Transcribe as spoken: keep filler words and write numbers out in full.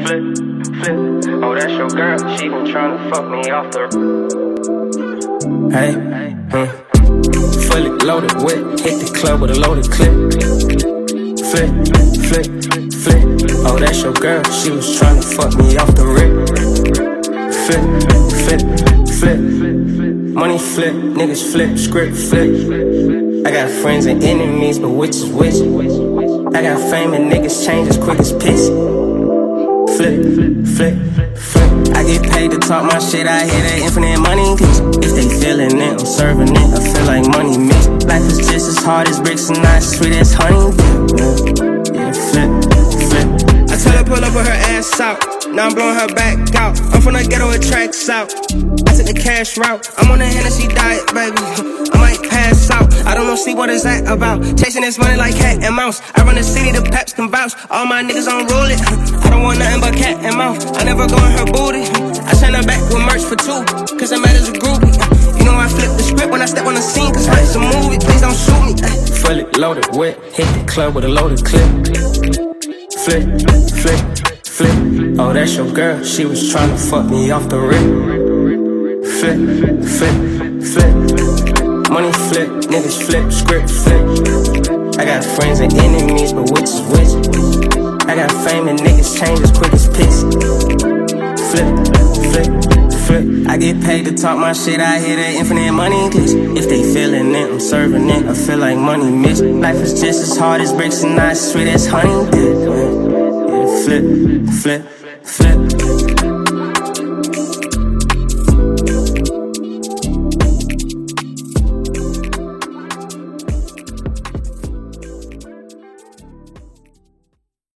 flip, flip. Oh, that's your girl, she been tryna fuck me off the. Hey, huh. Fully loaded whip, hit the club with a loaded clip. Flip, flip, flip. Oh, that's your girl, she was tryna fuck me off the rip. Flip, flip, flip. Money flip, niggas flip, script flip. I got friends and enemies, but which is which? I got fame and niggas change as quick as piss. Flip, flip, flip. I get paid to talk my shit, I hear that infinite money cause if they feelin' it, I'm serving it. I feel like money mixed. Life is just as hard as bricks and not as sweet as honey. Yeah, flip, flip. I tell her pull up with her ass out. Now I'm blowing her back out. I'm from the ghetto, it tracks out. I took the cash route. I'm on the Hennessy diet, baby. I might pass out. I don't know, see what is that about. Chasing this money like cat and mouse. I run the city, the peps can vouch. All my niggas on roll it. I don't want nothing but cat and mouse. I never go in her booty. I send her back with merch for two, cause I'm mad as a groupie. You know I flip the script when I step on the scene, cause life's a movie. Please don't shoot me. Fully loaded whip, hit the club with a loaded clip. Flip, flip, flip. Oh, that's your girl, she was tryna fuck me off the rip. Flip, flip, flip. Money flip, niggas flip, script flip. I got friends and enemies, but which is which? I got fame and niggas change as quick as piss. Flip, flip, flip. I get paid to talk my shit, I hear that infinite money cause if they feelin' it, I'm serving it. I feel like money mixed. Life is just as hard as bricks and not as sweet as honey. Yeah, flip, flip, flip.